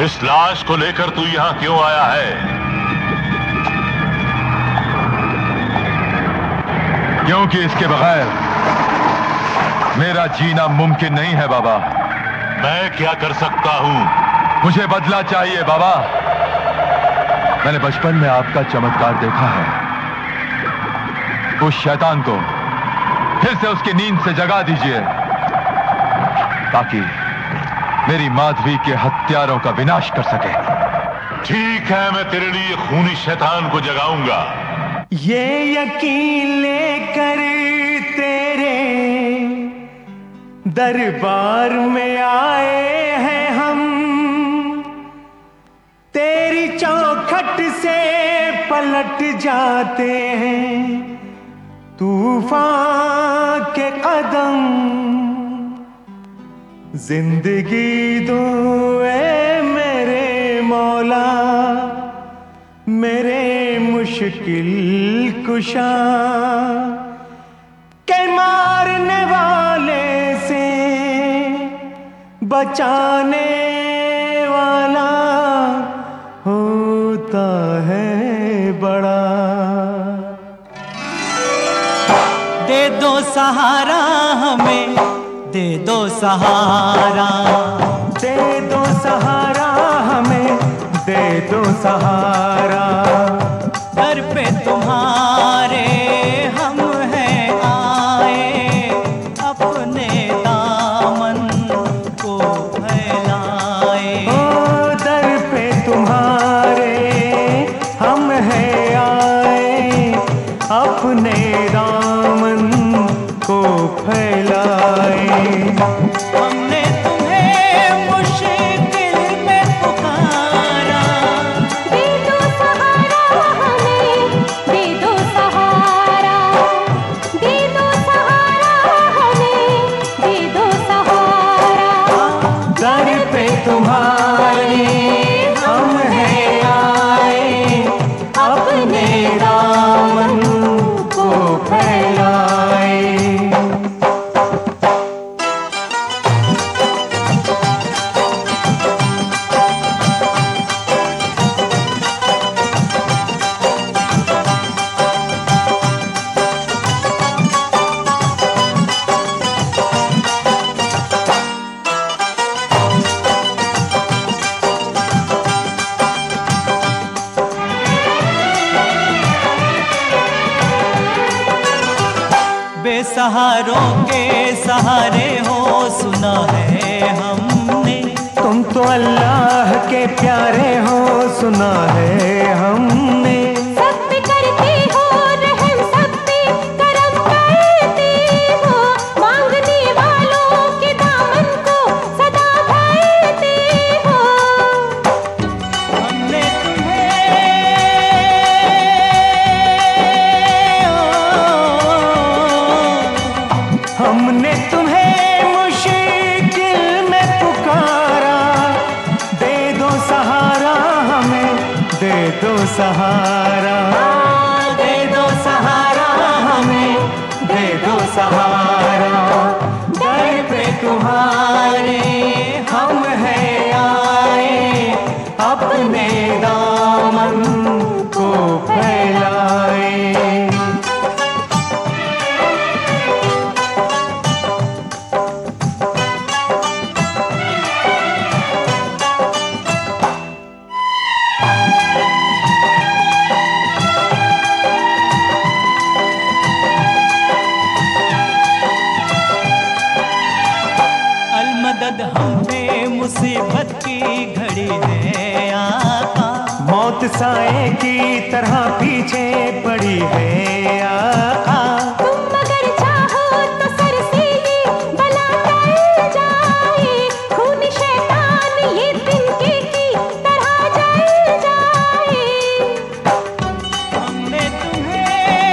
इस लाश को लेकर तू यहां क्यों आया है? क्योंकि इसके बगैर मेरा जीना मुमकिन नहीं है बाबा। मैं क्या कर सकता हूं? मुझे बदला चाहिए बाबा। मैंने बचपन में आपका चमत्कार देखा है। उस शैतान को फिर से उसकी नींद से जगा दीजिए ताकि मेरी माधवी के हत्यारों का विनाश कर सके। ठीक है, मैं तेरे लिए खूनी शैतान को जगाऊंगा। ये यकीन लेकर तेरे दरबार में आए हैं हम, तेरी चौखट से पलट जाते हैं तूफान के कदम। जिंदगी दो ए मेरे मौला, मेरे मुश्किल कुशा के मारने वाले से बचाने वाला होता है बड़ा। दे दो सहारा हमें, दे दो सहारा, दे दो सहारा हमें, दे दो सहारा। घर पे तुम्हारे हम हैं आए, अपने दामन को फैलाए। ओ दर पे तुम्हारे हम हैं आए, अपने दामन को फैलाए। हमने तुम्हें मुश्किल में पुकारा, दे दो सहारा हमें, दे दो सहारा, दे दो सहारा हमें, दे दो सहारा। दर पे तुम्हारे हम हैं आए, अपने दामन को फैलाए। बेसहारों के सहारे हो सुना है हमने, तुम तो अल्लाह के प्यारे हो सुना है हमने। सब पे करते हो रहम, सब पे करम करते हो, मांगने वालों के दामन को सदा भरते हो। हमने हमने तुम्हें मुश्किल में पुकारा, दे दो सहारा हमें, दे दो सहारा, दे दो सहारा हमें, दे दो सहारा। दर पे तुम्हारे हम हैं आए, अपने दामन को फैलाए। अलमदद हम पे मुसीबत की घड़ी है आका, मौत साए की तरह पीछे पड़ी है आका। तुम अगर चाहो तो सर से ये बला टल जाए, खून शैतान ये तिनके की तरह जल जाए। हमने तुम्हें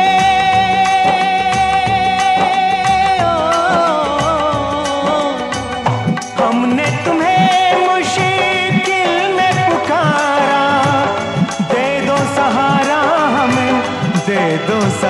हमने तुम्हें मुश्किल में पुकारा, दे दो सहारा हमें, दे दो सहारा।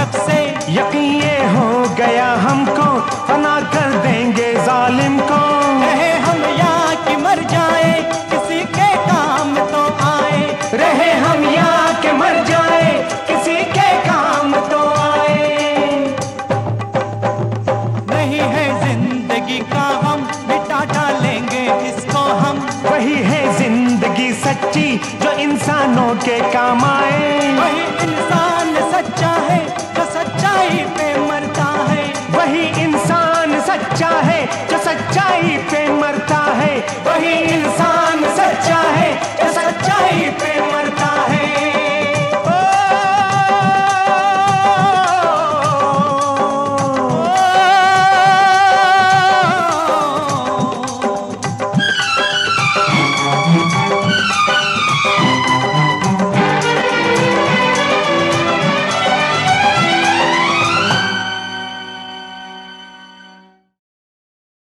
जब से यकीन ये हो गया हमको, फना कर देंगे जालिम को। रहे हम यहाँ कि मर जाए, किसी के काम तो आए। रहे हम यहाँ के मर जाए, किसी के काम तो आए। नहीं है जिंदगी का हम, मिटा डालेंगे इसको हम। वही है जिंदगी सच्ची जो इंसानों के काम आए।